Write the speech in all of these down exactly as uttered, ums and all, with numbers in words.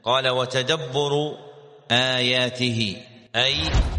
قال وتدبر آياته أي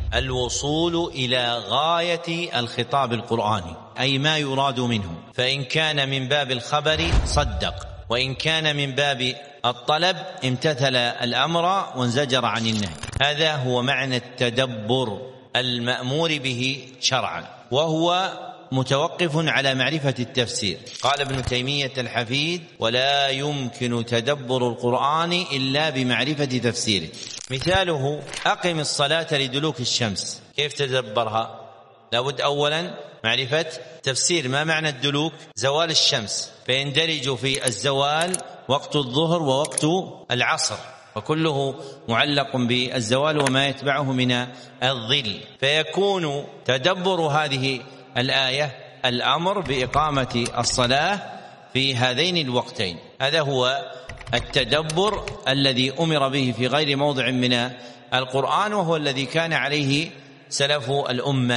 الوصول إلى غاية الخطاب القرآني، أي ما يراد منه، فإن كان من باب الخبر صدق، وإن كان من باب الطلب امتثل الأمر وانزجر عن النهي. هذا هو معنى التدبر المأمور به شرعا، وهو متوقف على معرفة التفسير. قال ابن تيمية الحفيد ولا يمكن تدبر القرآن إلا بمعرفة تفسيره. مثاله أقم الصلاة لدلوك الشمس، كيف تدبرها؟ لابد أولا معرفة تفسير ما معنى الدلوك؟ زوال الشمس، فيندرج في الزوال وقت الظهر ووقت العصر، وكله معلق بالزوال وما يتبعه من الظل، فيكون تدبر هذه الآية الأمر بإقامة الصلاة في هذين الوقتين. هذا هو التدبر الذي أمر به في غير موضع من القرآن، وهو الذي كان عليه سلف الأمة.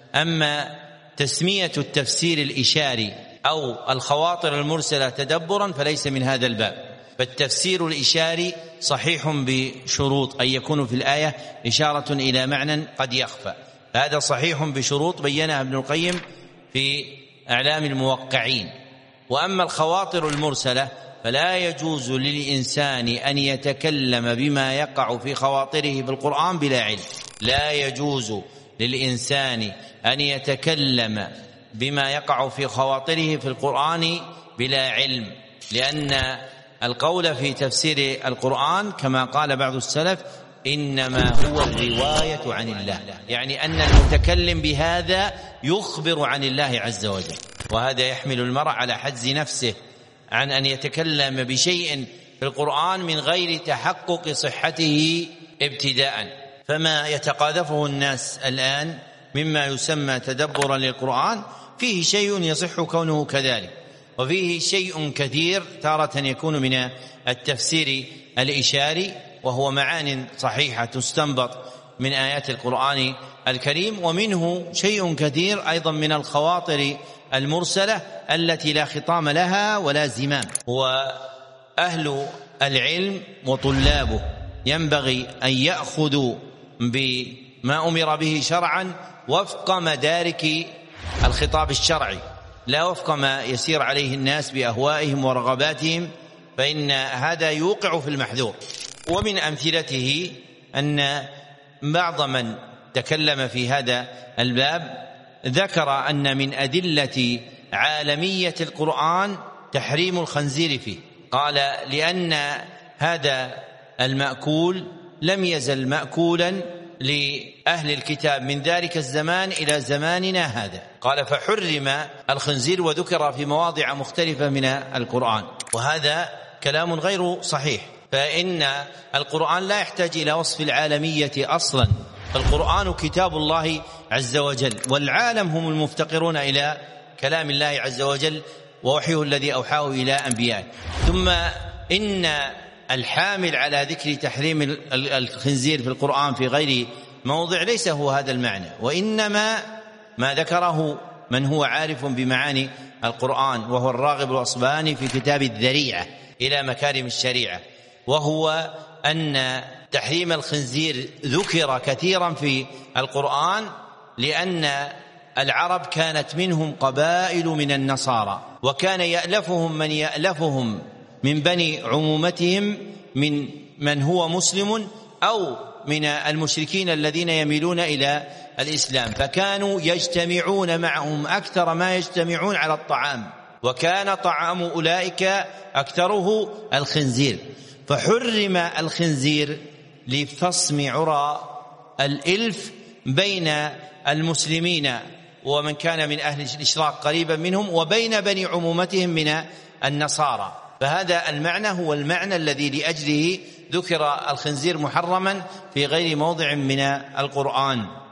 أما تسمية التفسير الإشاري أو الخواطر المرسلة تدبرا فليس من هذا الباب، فالتفسير الإشاري صحيح بشروط أن يكون في الآية إشارة إلى معنى قد يخفى، هذا صحيح بشروط بينها ابن القيم في أعلام الموقعين. وأما الخواطر المرسلة فلا يجوز للإنسان أن يتكلم بما يقع في خواطره في القرآن بلا علم، لا يجوز للإنسان أن يتكلم بما يقع في خواطره في القرآن بلا علم، لأن القول في تفسير القرآن كما قال بعض السلف إنما هو الرواية عن الله، يعني أن المتكلم بهذا يخبر عن الله عز وجل، وهذا يحمل المرء على حجز نفسه عن أن يتكلم بشيء في القرآن من غير تحقق صحته ابتداء. فما يتقاذفه الناس الآن مما يسمى تدبرا للقرآن فيه شيء يصح كونه كذلك، وفيه شيء كثير تارة يكون من التفسير الإشاري، وهو معان صحيحة تستنبط من آيات القرآن الكريم، ومنه شيء كثير أيضا من الخواطر المرسلة التي لا خطام لها ولا زمام. وأهل العلم وطلابه ينبغي أن يأخذوا بما أمر به شرعا وفق مدارك الخطاب الشرعي، لا وفق ما يسير عليه الناس بأهوائهم ورغباتهم، فإن هذا يوقع في المحذور. ومن أمثلته أن بعض من تكلم في هذا الباب ذكر أن من أدلة عالمية القرآن تحريم الخنزير فيه، قال لأن هذا المأكول لم يزل مأكولا لأهل الكتاب من ذلك الزمان إلى زماننا هذا، قال فحرم الخنزير، وذكر في مواضع مختلفة من القرآن، وهذا كلام غير صحيح، فإن القرآن لا يحتاج إلى وصف العالمية أصلا، فالقرآن كتاب الله عز وجل، والعالم هم المفتقرون إلى كلام الله عز وجل ووحيه الذي أوحاه إلى أنبيائه. ثم إن الحامل على ذكر تحريم الخنزير في القرآن في غير موضع ليس هو هذا المعنى، وإنما ما ذكره من هو عارف بمعاني القرآن، وهو الراغب الأصبهاني في كتاب الذريعة إلى مكارم الشريعة، وهو أن تحريم الخنزير ذكر كثيرا في القرآن لأن العرب كانت منهم قبائل من النصارى، وكان يألفهم من يألفهم من بني عمومتهم من من هو مسلم أو من المشركين الذين يميلون إلى الإسلام، فكانوا يجتمعون معهم أكثر ما يجتمعون على الطعام، وكان طعام أولئك أكثره الخنزير، فحرم الخنزير لفصم عرى الإلف بين المسلمين ومن كان من أهل الإشراك قريبا منهم وبين بني عمومتهم من النصارى. فهذا المعنى هو المعنى الذي لأجله ذكر الخنزير محرما في غير موضع من القرآن.